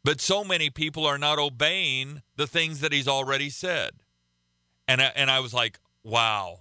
But so many people are not obeying the things that he's already said. And I was like, wow.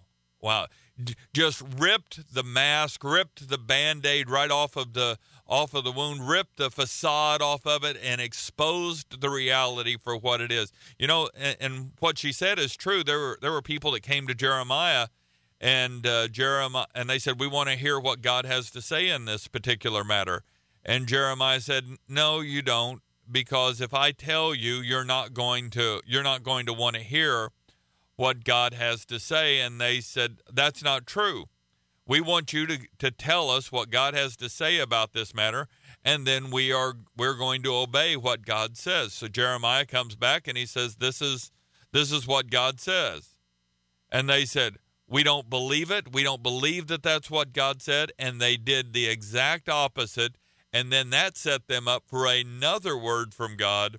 Just ripped the mask, ripped the Band-Aid right off of the wound, ripped the facade off of it, and exposed the reality for what it is. You know, and what she said is true. There were people that came to Jeremiah, and Jeremiah, and they said, we want to hear what God has to say in this particular matter. And Jeremiah said, no, you don't, because if I tell you, you're not going to want to hear what God has to say. And they said, that's not true. We want you to tell us what God has to say about this matter, and then we're going to obey what God says. So Jeremiah comes back and he says, this is what God says. And they said, we don't believe it. We don't believe that that's what God said. And they did the exact opposite. And then that set them up for another word from God,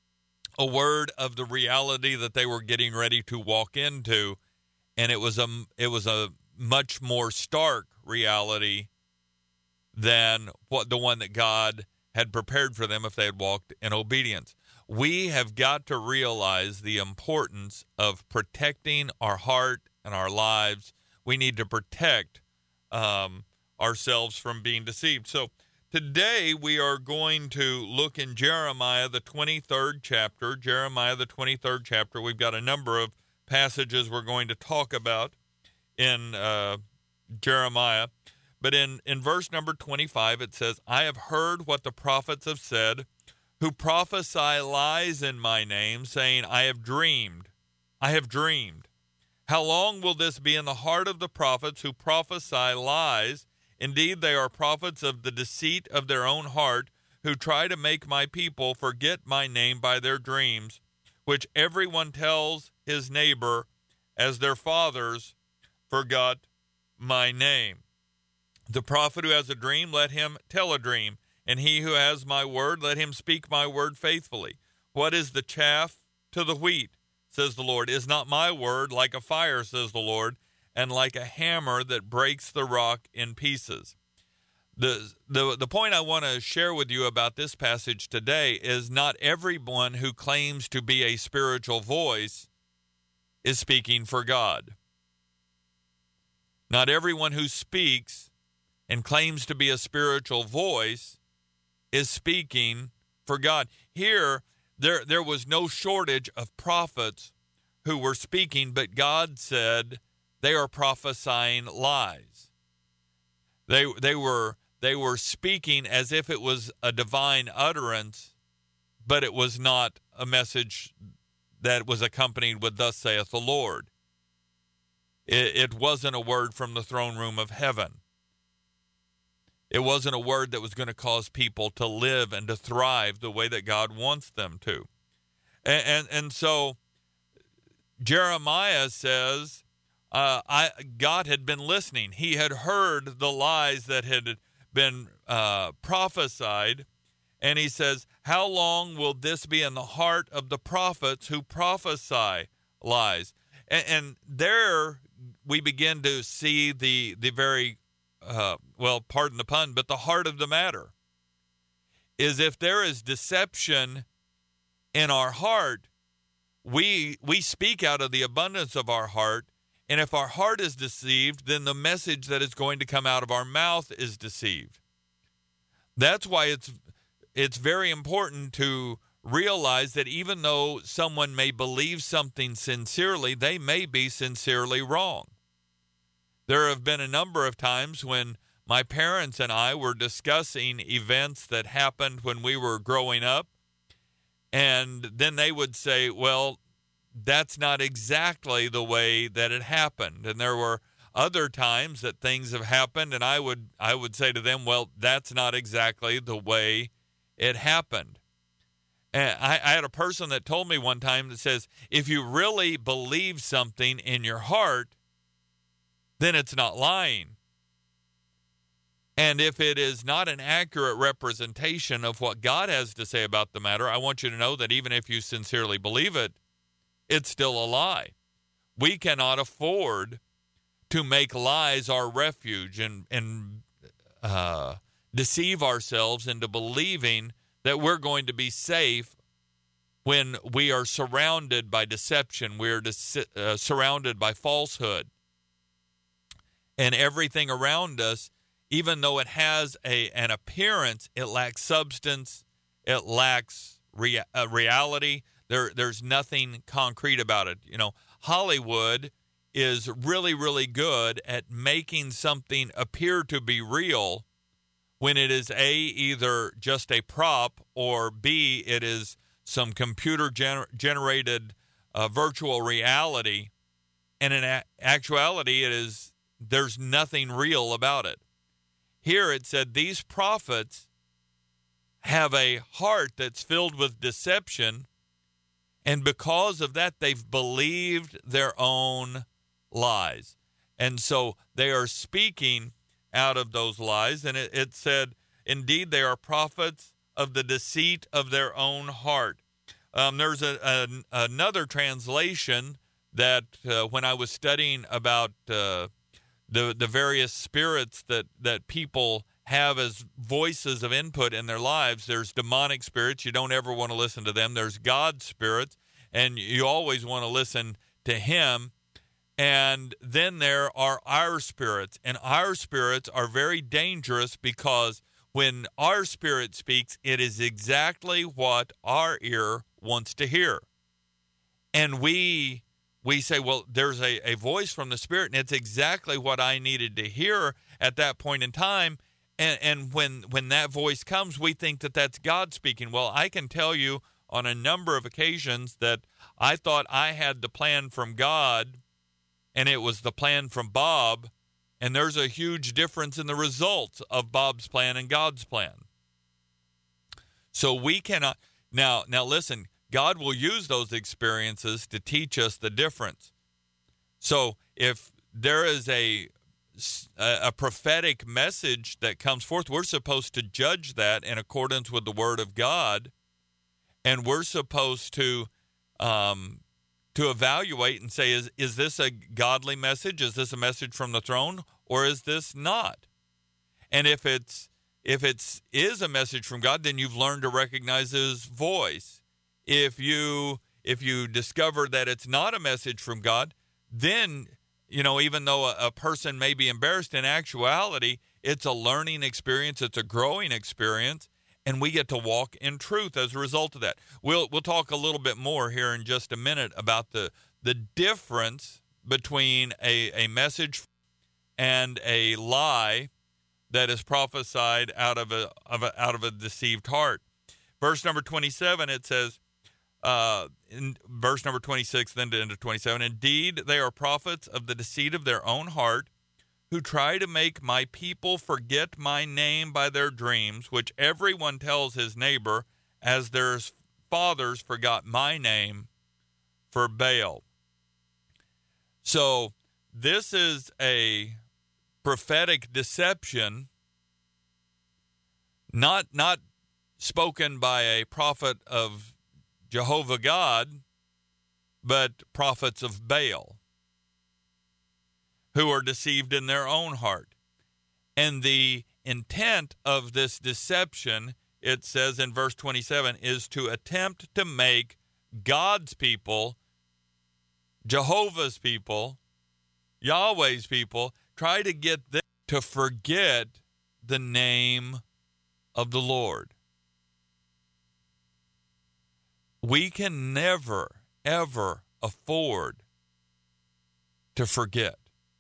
a word of the reality that they were getting ready to walk into, and it was a much more stark reality than the one that God had prepared for them if they had walked in obedience. We have got to realize the importance of protecting our heart and our lives. We need to protect ourselves from being deceived. So today we are going to look in Jeremiah, the 23rd chapter. Jeremiah, the 23rd chapter. We've got a number of passages we're going to talk about in Jeremiah. But in verse number 25, it says, I have heard what the prophets have said, who prophesy lies in my name, saying, I have dreamed. I have dreamed. How long will this be in the heart of the prophets who prophesy lies? Indeed, they are prophets of the deceit of their own heart, who try to make my people forget my name by their dreams, which everyone tells his neighbor, as their fathers forgot my name. The prophet who has a dream, let him tell a dream, and he who has my word, let him speak my word faithfully. What is the chaff to the wheat, says the Lord? Is not my word like a fire, says the Lord, and like a hammer that breaks the rock in pieces? The point I want to share with you about this passage today is not everyone who claims to be a spiritual voice is speaking for God. Not everyone who speaks and claims to be a spiritual voice is speaking for God. Here, there was no shortage of prophets who were speaking, but God said they are prophesying lies. They were speaking as if it was a divine utterance, but it was not a message that was accompanied with thus saith the Lord. It wasn't a word from the throne room of heaven. It wasn't a word that was going to cause people to live and to thrive the way that God wants them to. And so Jeremiah says, God had been listening. He had heard the lies that had been prophesied. And he says, how long will this be in the heart of the prophets who prophesy lies? And there we begin to see the very, well, pardon the pun, but the heart of the matter is if there is deception in our heart, we speak out of the abundance of our heart. And if our heart is deceived, then the message that is going to come out of our mouth is deceived. That's why it's very important to realize that even though someone may believe something sincerely, they may be sincerely wrong. There have been a number of times when my parents and I were discussing events that happened when we were growing up, and then they would say, well, that's not exactly the way that it happened. And there were other times that things have happened, and I would say to them, well, that's not exactly the way it happened. And I had a person that told me one time that says, if you really believe something in your heart, then it's not lying. And if it is not an accurate representation of what God has to say about the matter, I want you to know that even if you sincerely believe it, it's still a lie. We cannot afford to make lies our refuge and deceive ourselves into believing that we're going to be safe when we are surrounded by deception, we're surrounded by falsehood. And everything around us, even though it has an appearance, it lacks substance, it lacks reality. There's nothing concrete about it. You know, Hollywood is really, really good at making something appear to be real when it is A, either just a prop, or B, it is some computer generated virtual reality. And in actuality, there's nothing real about it. Here it said these prophets have a heart that's filled with deception, and because of that, they've believed their own lies. And so they are speaking out of those lies. And it said, indeed, they are prophets of the deceit of their own heart. There's another translation that when I was studying about the various spirits that people have as voices of input in their lives, there's demonic spirits. You don't ever want to listen to them. There's God spirits, and you always want to listen to him. And then there are our spirits, and our spirits are very dangerous because when our spirit speaks, it is exactly what our ear wants to hear. And we say, well, there's a voice from the Spirit, and it's exactly what I needed to hear at that point in time. And when that voice comes, we think that that's God speaking. Well, I can tell you on a number of occasions that I thought I had the plan from God, and it was the plan from Bob, and there's a huge difference in the results of Bob's plan and God's plan. So we cannot now listen, God will use those experiences to teach us the difference. So if there is a prophetic message that comes forth, we're supposed to judge that in accordance with the Word of God, and we're supposed to evaluate and say, is this a godly message? Is this a message from the throne, or is this not? And if it is a message from God, then you've learned to recognize his voice. If you discover that it's not a message from God, then, you know, even though a person may be embarrassed, in actuality, it's a learning experience, it's a growing experience, and we get to walk in truth as a result of that. We'll talk a little bit more here in just a minute about the difference between a message and a lie that is prophesied out of a deceived heart. Verse number 27, it says, in verse number 26, then into 27, indeed, they are prophets of the deceit of their own heart, who try to make my people forget my name by their dreams, which everyone tells his neighbor, as their fathers forgot my name for Baal. So this is a prophetic deception, not spoken by a prophet of Jehovah God, but prophets of Baal, who are deceived in their own heart. And the intent of this deception, it says in verse 27, is to attempt to make God's people, Jehovah's people, Yahweh's people, try to get them to forget the name of the Lord. We can never, ever afford to forget.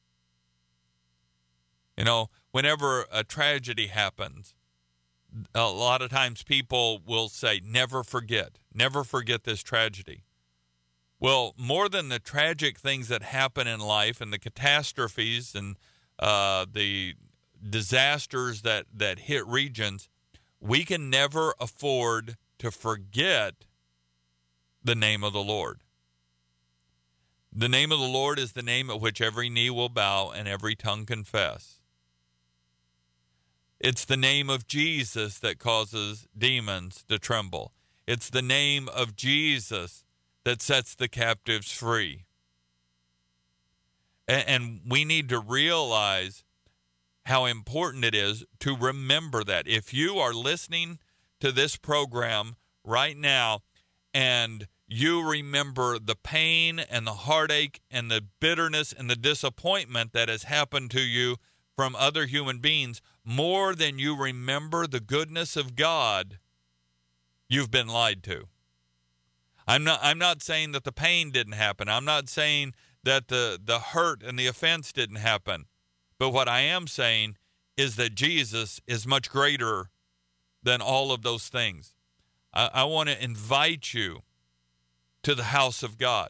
You know, whenever a tragedy happens, a lot of times people will say, never forget this tragedy. Well, more than the tragic things that happen in life and the catastrophes and the disasters that hit regions, we can never afford to forget the name of the Lord. The name of the Lord is the name at which every knee will bow and every tongue confess. It's the name of Jesus that causes demons to tremble. It's the name of Jesus that sets the captives free. And we need to realize how important it is to remember that. If you are listening to this program right now and you remember the pain and the heartache and the bitterness and the disappointment that has happened to you from other human beings more than you remember the goodness of God, you've been lied to. I'm not saying that the pain didn't happen. I'm not saying that the hurt and the offense didn't happen. But what I am saying is that Jesus is much greater than all of those things. I want to invite you to the house of God.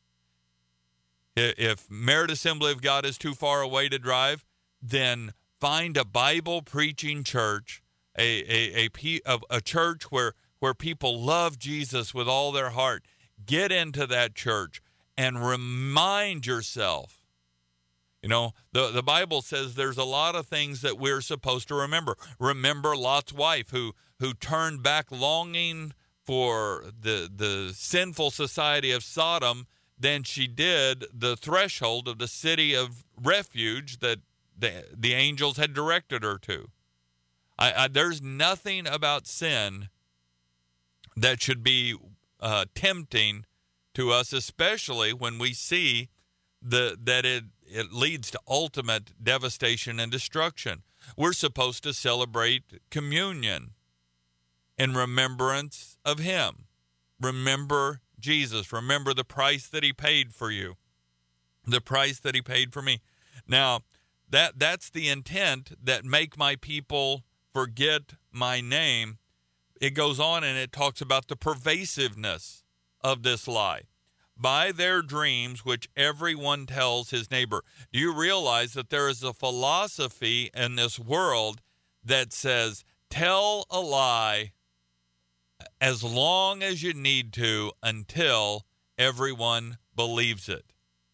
If Merit Assembly of God is too far away to drive, then find a Bible preaching church, a church where people love Jesus with all their heart. Get into that church and remind yourself. You know, the Bible says there's a lot of things that we're supposed to remember. Remember Lot's wife who turned back longing for the sinful society of Sodom than she did the threshold of the city of refuge that the angels had directed her to. There's nothing about sin that should be tempting to us, especially when we see that it leads to ultimate devastation and destruction. We're supposed to celebrate communion in remembrance of him. Remember Jesus. Remember the price that he paid for you, the price that he paid for me. Now, that's the intent, that make my people forget my name. It goes on and it talks about the pervasiveness of this lie. By their dreams, which everyone tells his neighbor. Do you realize that there is a philosophy in this world that says, tell a lie as long as you need to until everyone believes it?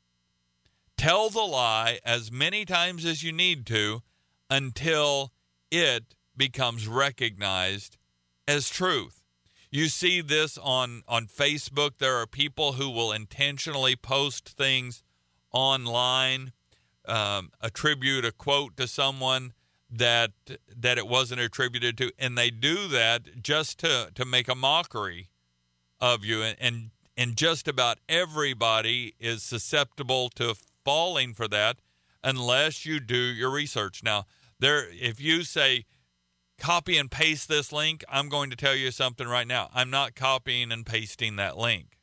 Tell the lie as many times as you need to until it becomes recognized as truth. You see this on Facebook. There are people who will intentionally post things online, attribute a quote to someone that it wasn't attributed to, and they do that just to make a mockery of you. And just about everybody is susceptible to falling for that unless you do your research. Now, if you say, copy and paste this link, I'm going to tell you something right now. I'm not copying and pasting that link.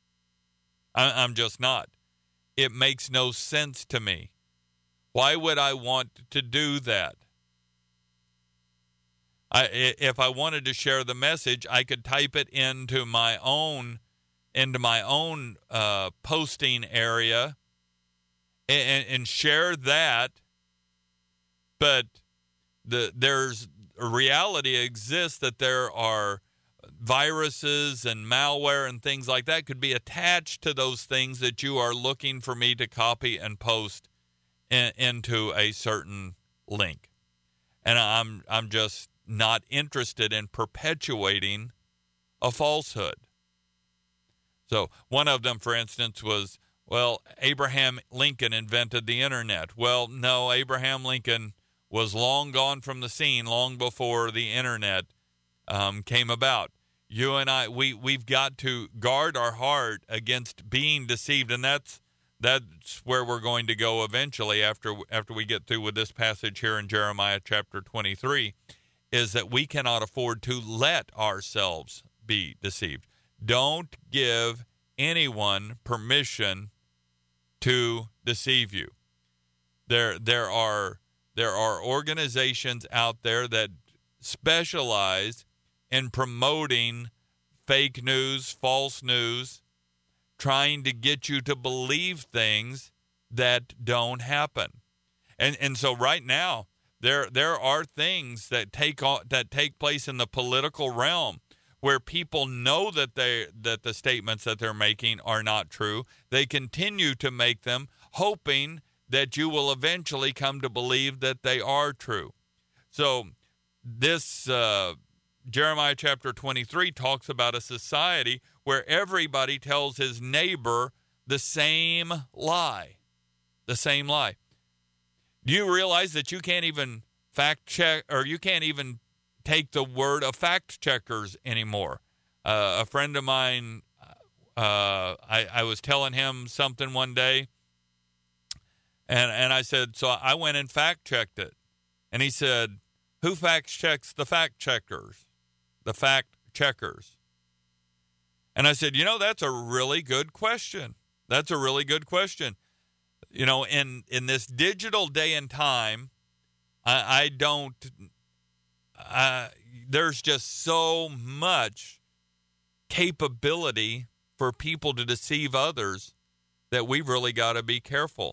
I'm just not. It makes no sense to me. Why would I want to do that? If I wanted to share the message, I could type it into my own posting area and share that. But there's a reality exists that there are viruses and malware and things like that could be attached to those things that you are looking for me to copy and post into a certain link. And I'm just not interested in perpetuating a falsehood. So one of them, for instance, was, well, Abraham Lincoln invented the internet. Well, no, Abraham Lincoln was long gone from the scene long before the internet came about. You and I, we've got to guard our heart against being deceived, and that's where we're going to go eventually after we get through with this passage here in Jeremiah chapter 23, is that we cannot afford to let ourselves be deceived. Don't give anyone permission to deceive you. There are organizations out there that specialize in promoting fake news, false news, trying to get you to believe things that don't happen. And so right now, there are things that take place in the political realm where people know that the statements that they're making are not true. They continue to make them, hoping that you will eventually come to believe that they are true. So this Jeremiah chapter 23 talks about a society where everybody tells his neighbor the same lie. The same lie. Do you realize that you can't even fact check, or you can't even take the word of fact checkers anymore. A friend of mine, I was telling him something one day, and I said, so I went and fact checked it. And he said, who fact checks the fact checkers? The fact checkers. And I said, that's a really good question. That's a really good question. In this digital day and time, there's just so much capability for people to deceive others that we've really got to be careful.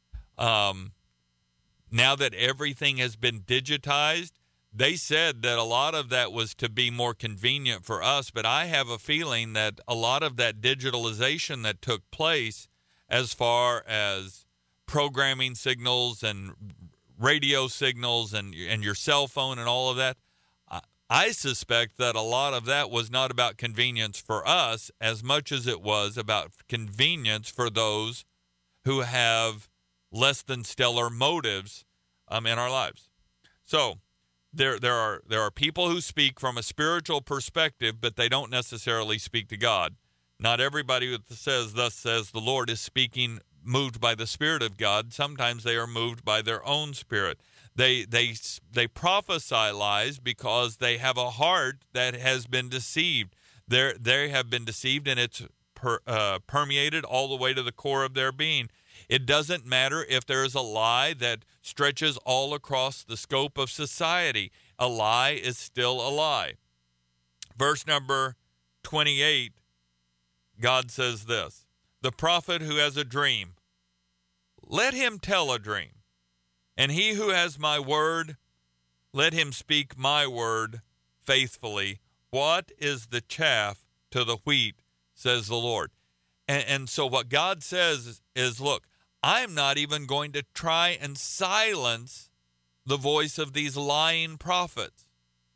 Now that everything has been digitized, they said that a lot of that was to be more convenient for us, but I have a feeling that a lot of that digitalization that took place as far as programming signals and radio signals and your cell phone and all of that, I suspect that a lot of that was not about convenience for us as much as it was about convenience for those who have less than stellar motives in our lives. So there are people who speak from a spiritual perspective, but they don't necessarily speak to God. Not everybody that says, "Thus says the Lord," is speaking moved by the Spirit of God. Sometimes they are moved by their own spirit. They prophesy lies because they have a heart that has been deceived. They have been deceived, and it's permeated all the way to the core of their being. It doesn't matter if there is a lie that stretches all across the scope of society. A lie is still a lie. Verse number 28, God says this, "The prophet who has a dream, let him tell a dream. And he who has my word, let him speak my word faithfully. What is the chaff to the wheat, says the Lord." And so what God says is, look, I'm not even going to try and silence the voice of these lying prophets.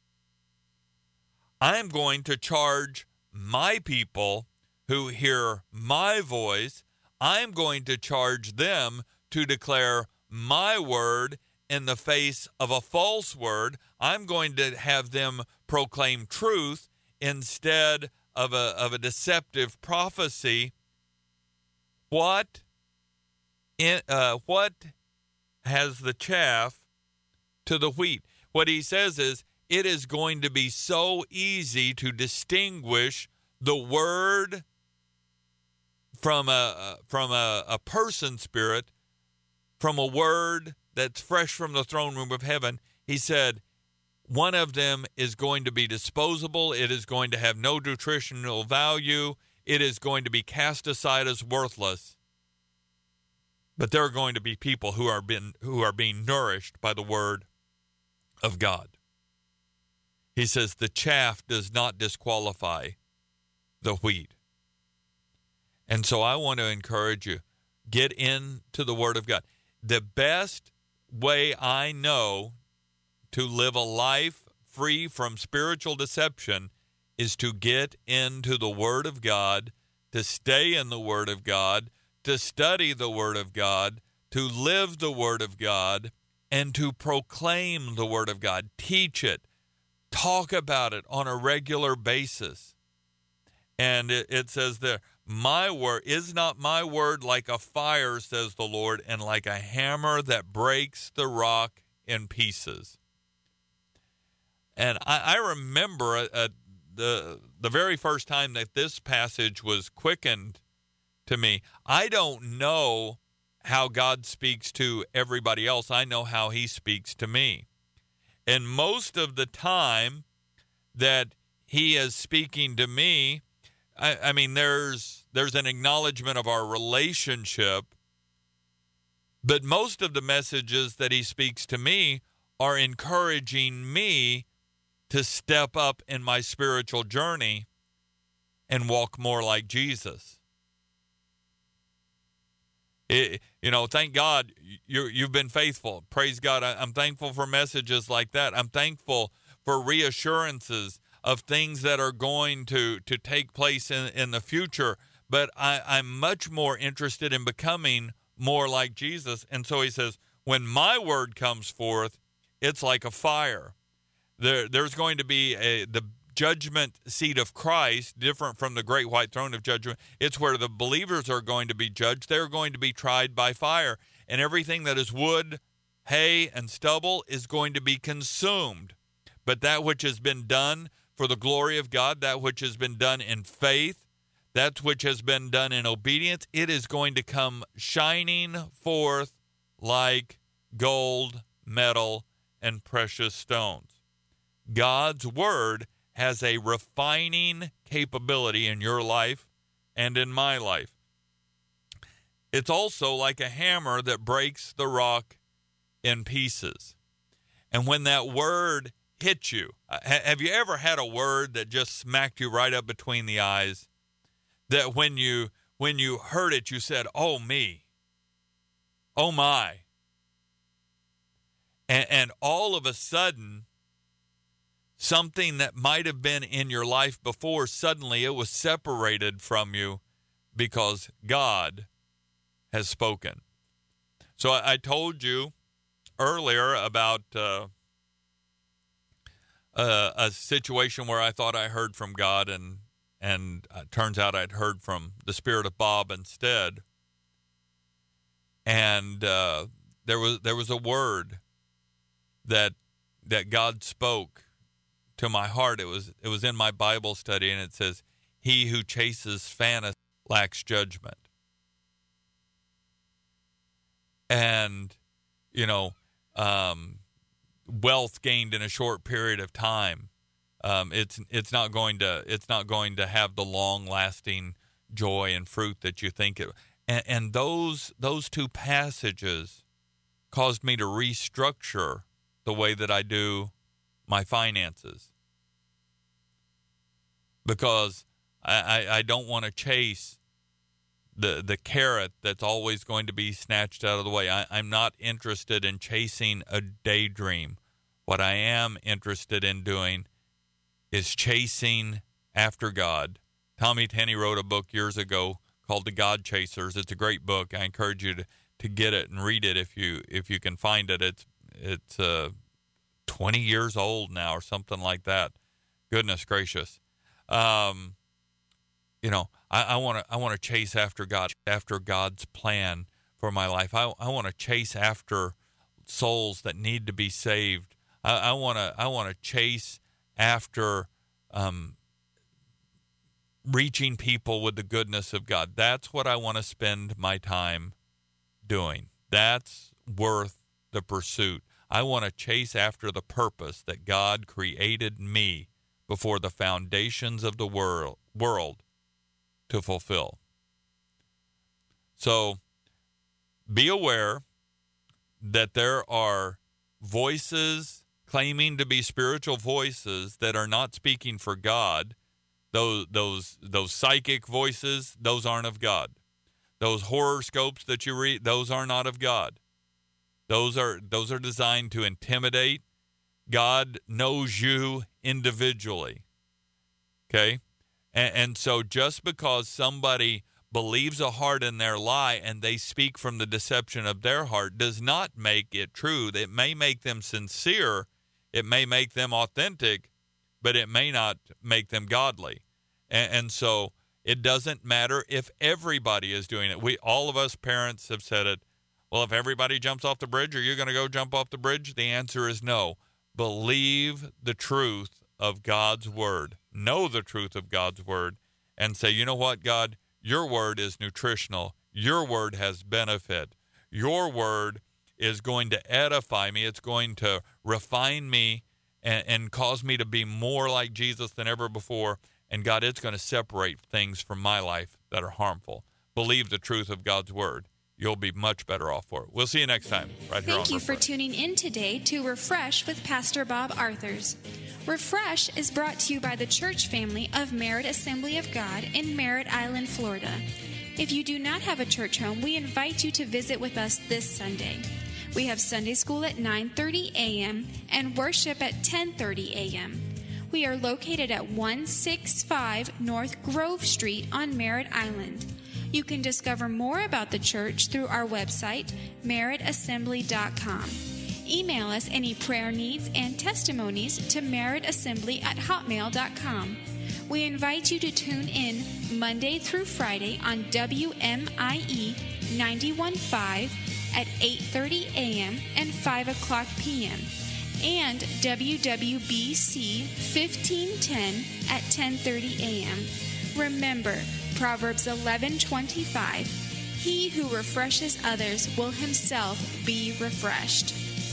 I'm going to charge my people who hear my voice, I'm going to charge them to declare my word in the face of a false word. I'm going to have them proclaim truth instead of a deceptive prophecy. What has the chaff to the wheat? What he says is, it is going to be so easy to distinguish the word from a person spirit, from a word that's fresh from the throne room of heaven. He said, one of them is going to be disposable. It is going to have no nutritional value. It is going to be cast aside as worthless. But there are going to be people who are being nourished by the word of God. He says the chaff does not disqualify the wheat. And so I want to encourage you, get into the word of God. The best way I know to live a life free from spiritual deception is to get into the word of God, to stay in the word of God, to study the word of God, to live the word of God, and to proclaim the word of God. Teach it. Talk about it on a regular basis. And it says there, my word, is not my word like a fire, says the Lord, and like a hammer that breaks the rock in pieces. And I remember the very first time that this passage was quickened to me. I don't know how God speaks to everybody else. I know how he speaks to me. And most of the time that he is speaking to me, I mean, there's an acknowledgement of our relationship, but most of the messages that he speaks to me are encouraging me to step up in my spiritual journey and walk more like Jesus. Thank God you've been faithful. Praise God. I'm thankful for messages like that. I'm thankful for reassurances of things that are going to take place in the future. But I'm much more interested in becoming more like Jesus. And so he says, when my word comes forth, it's like a fire. There's going to be the judgment seat of Christ, different from the great white throne of judgment. It's where the believers are going to be judged. They're going to be tried by fire, and everything that is wood, hay, and stubble is going to be consumed. But that which has been done for the glory of God, that which has been done in faith, that which has been done in obedience, it is going to come shining forth like gold, metal, and precious stones. God's word has a refining capability in your life and in my life. It's also like a hammer that breaks the rock in pieces. And when that word hits you, have you ever had a word that just smacked you right up between the eyes? That when you heard it, you said, "Oh me, oh my," and all of a sudden, something that might have been in your life before, suddenly it was separated from you because God has spoken. So I told you earlier about a situation where I thought I heard from God, and turns out I'd heard from the spirit of Bob instead. And there was a word that God spoke to my heart. It was in my Bible study, and it says, "He who chases fantasy lacks judgment." And wealth gained in a short period of time, it's not going to have the long lasting joy and fruit that you think it. And those two passages caused me to restructure the way that I do my finances, because I don't want to chase the carrot that's always going to be snatched out of the way. I'm not interested in chasing a daydream. What I am interested in doing is chasing after God. Tommy Tenney wrote a book years ago called The God Chasers. It's a great book. I encourage you to get it and read it if you can find it. It's 20 years old now or something like that. Goodness gracious. I want to chase after God, after God's plan for my life. I want to chase after souls that need to be saved. I want to chase after reaching people with the goodness of God. That's what I want to spend my time doing. That's worth the pursuit. I want to chase after the purpose that God created me before the foundations of the world to fulfill. So be aware that there are voices claiming to be spiritual voices that are not speaking for God. Those psychic voices, those aren't of God. Those horoscopes that you read, those are not of God. Those are designed to intimidate. God knows you individually. Okay? And so just because somebody believes a heart in their lie and they speak from the deception of their heart does not make it true. It may make them sincere, it may make them authentic, but it may not make them godly. And so it doesn't matter if everybody is doing it. All of us parents have said it. Well, if everybody jumps off the bridge, are you going to go jump off the bridge? The answer is no. Believe the truth of God's word. Know the truth of God's word and say, you know what, God, your word is nutritional. Your word has benefit. Your word is going to edify me. It's going to refine me and cause me to be more like Jesus than ever before. And God, it's going to separate things from my life that are harmful. Believe the truth of God's word. You'll be much better off for it. We'll see you next time, right here on Thank you for tuning in today to Refresh with Pastor Bob Arthurs. Refresh is brought to you by the church family of Merritt Assembly of God in Merritt Island, Florida. If you do not have a church home, we invite you to visit with us this Sunday. We have Sunday school at 9:30 a.m. and worship at 10:30 a.m. We are located at 165 North Grove Street on Merritt Island. You can discover more about the church through our website, merrittassembly.com. Email us any prayer needs and testimonies to meritassembly@hotmail.com. We invite you to tune in Monday through Friday on WMIE 91.5 at 8:30 a.m. and 5 o'clock p.m. and WWBC 1510 at 10:30 a.m. Remember, Proverbs 11:25, he who refreshes others will himself be refreshed.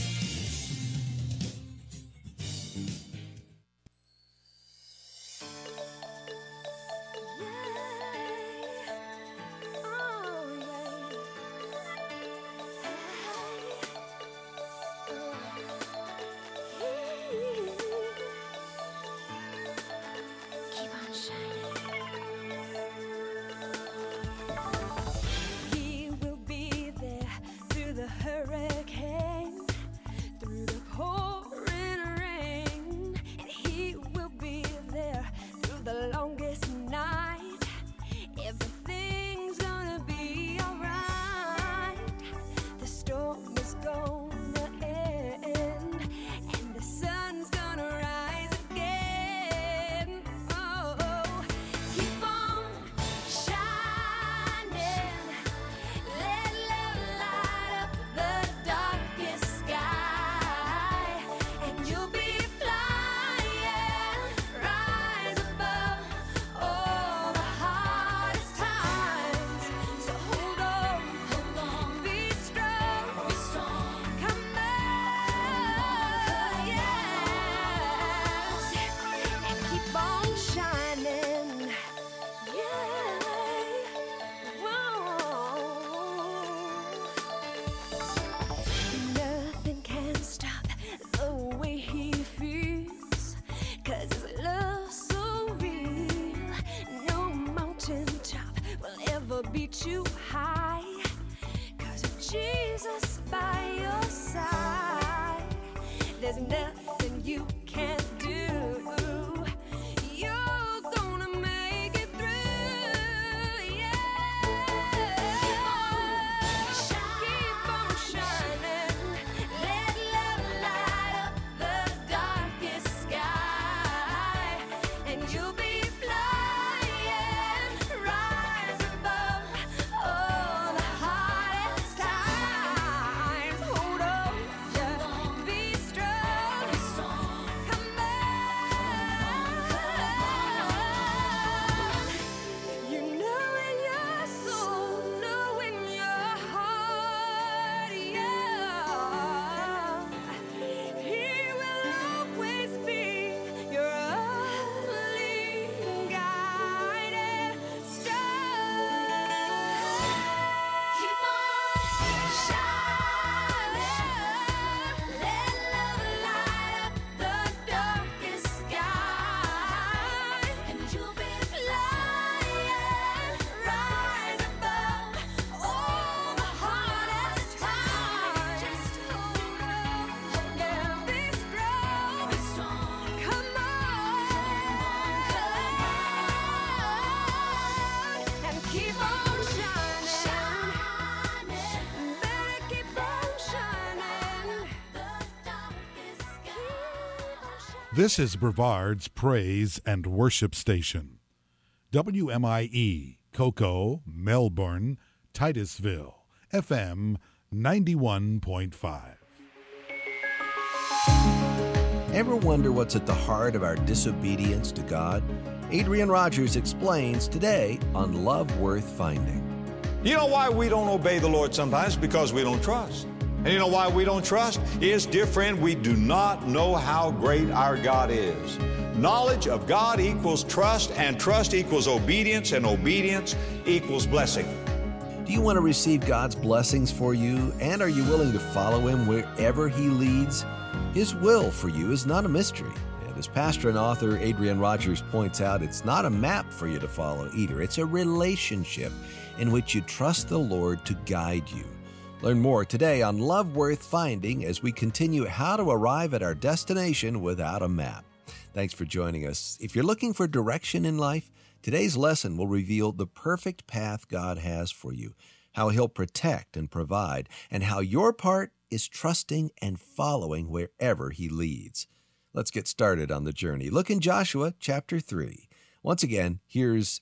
Be too high, 'cause of Jesus by your side, there's nothing you can't do. You're gonna make it through, yeah. Keep on shining, let love light up the darkest sky, and you'll be This is Brevard's Praise and Worship Station. WMIE, Cocoa, Melbourne, Titusville, FM 91.5. Ever wonder what's at the heart of our disobedience to God? Adrian Rogers explains today on Love Worth Finding. You know why we don't obey the Lord sometimes? Because we don't trust. And you know why we don't trust? Is, dear friend, we do not know how great our God is. Knowledge of God equals trust, and trust equals obedience, and obedience equals blessing. Do you want to receive God's blessings for you? And are you willing to follow Him wherever He leads? His will for you is not a mystery. And as pastor and author Adrian Rogers points out, it's not a map for you to follow either. It's a relationship in which you trust the Lord to guide you. Learn more today on Love Worth Finding as we continue how to arrive at our destination without a map. Thanks for joining us. If you're looking for direction in life, today's lesson will reveal the perfect path God has for you, how He'll protect and provide, and how your part is trusting and following wherever he leads. Let's get started on the journey. Look in Joshua chapter 3. Once again, here's